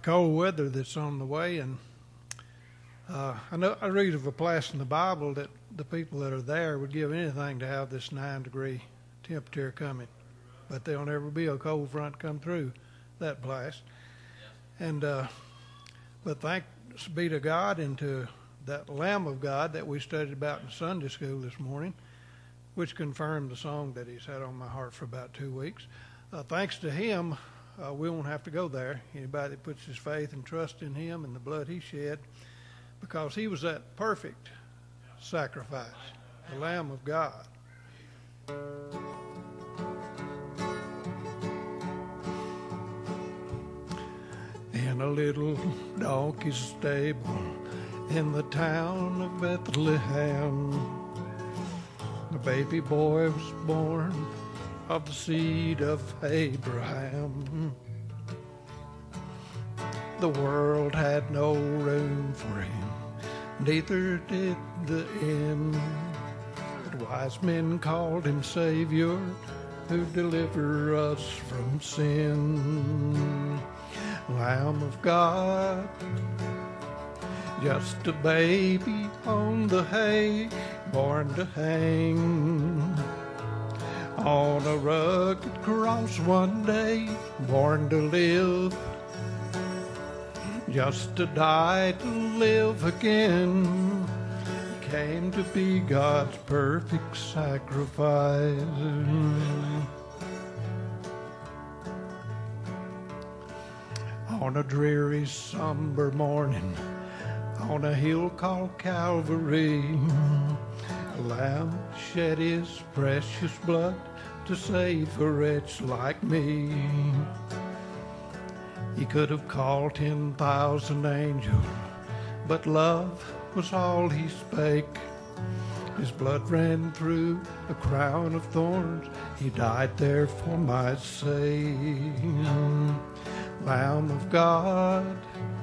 cold weather that's on the way, and I know I read of a place in the Bible that the people that are there would give anything to have this 9-degree temperature coming, but there'll never be a cold front come through that place. And but thanks be to God and to that Lamb of God that we studied about in Sunday school this morning, which confirmed the song that he's had on my heart for about 2 weeks. Thanks to him, we won't have to go there. Anybody that puts his faith and trust in him and the blood he shed, because he was that perfect sacrifice, the Lamb of God. In a little donkey stable in the town of Bethlehem, a baby boy was born of the seed of Abraham. The world had no room for him, neither did the inn. But wise men called him Savior, who deliver us from sin. Lamb of God, just a baby on the hay, born to hang on a rugged cross one day, born to live, just to die to live again, came to be God's perfect sacrifice. On a dreary, somber morning, on a hill called Calvary, a lamb shed his precious blood to save a wretch like me. He could have called 10,000 angels, but love was all he spake. His blood ran through a crown of thorns, he died there for my sake. Lamb of God,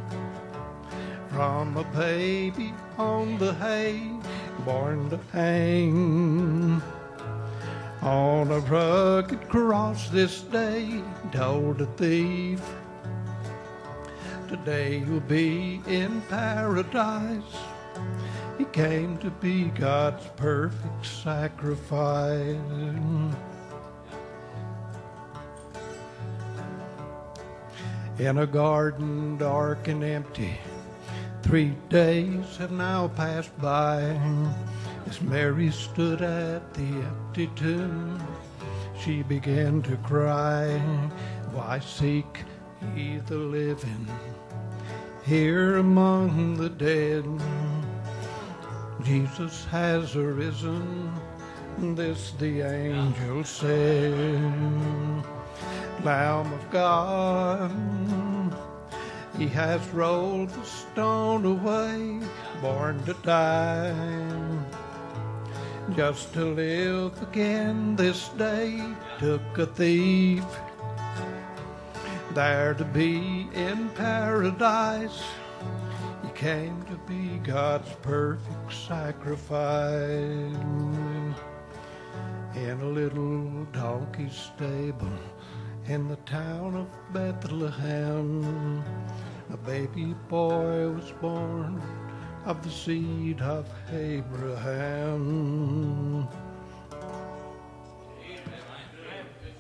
from a baby on the hay, born to hang on a rugged cross this day, told a thief, today you'll be in paradise. He came to be God's perfect sacrifice. In a garden dark and empty, 3 days have now passed by, as Mary stood at the empty tomb. She began to cry, why seek ye the living here among the dead? Jesus has arisen, this the angel said. Lamb of God, he has rolled the stone away, born to die, just to live again this day, took a thief, there to be in paradise. He came to be God's perfect sacrifice. In a little donkey stable in the town of Bethlehem, a baby boy was born of the seed of Abraham.